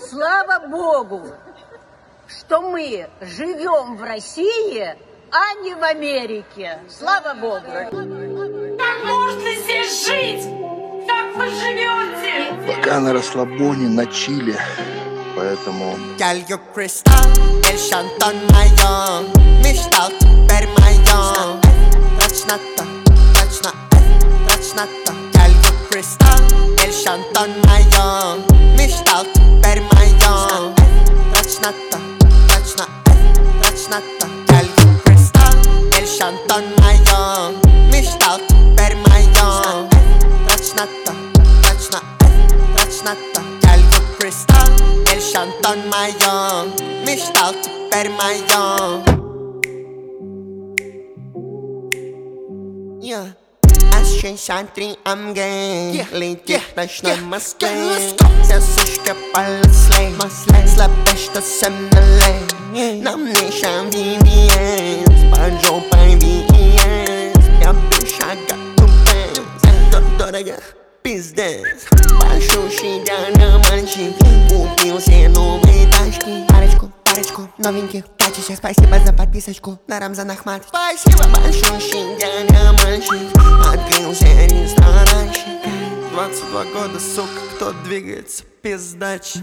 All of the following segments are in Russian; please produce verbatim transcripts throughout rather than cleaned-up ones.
Слава Богу, что мы живем в России, а не в Америке. Слава Богу. Как можно здесь жить? Как вы живете? Пока на расслабоне, на чиле, поэтому... Girl, you crystal, el Shanton mayor. Мечтал теперь моё. Точно то, точно это, точно то. Girl, you crystal, el Shanton mayor. Мечтал теперь моё. Точно то, точно это, точно то. Girl, you crystal, el Shanton mayor. Мечтал теперь моё. Точно то, точно это, точно то. Girl, you crystal, el Shanton mayor. Мечтал теперь моё. Yeah. С шестьдесят три I'm gay. Летит в ночной Москве. Все сушки полосли. Слабее, что семь нолей. На мне ща ви ви эс. Под жопой ви и эс. Я без шага купе. Дорого, пиздец. Большущий диамантчик. Купил все новые тачки. Парочку, парочку новеньких тачек. Спасибо за подписочку на Рамзан Ахмат. Спасибо. Большущий диамантчик. Открылся ресторанчик. Двадцать два года, сука, кто двигается, пиздач.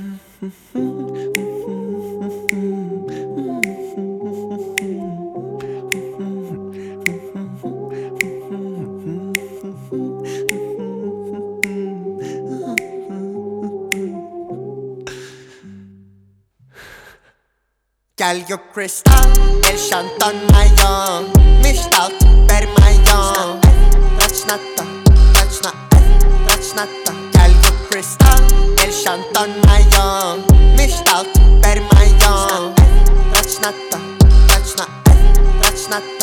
Girl, you crystal, el Shanton mayor. Мечтал теперь моё. Точно то, точно это, точно то. Girl, you crystal, el Shanton mayor. Мечтал теперь моё. Точно то, точно это, точно то.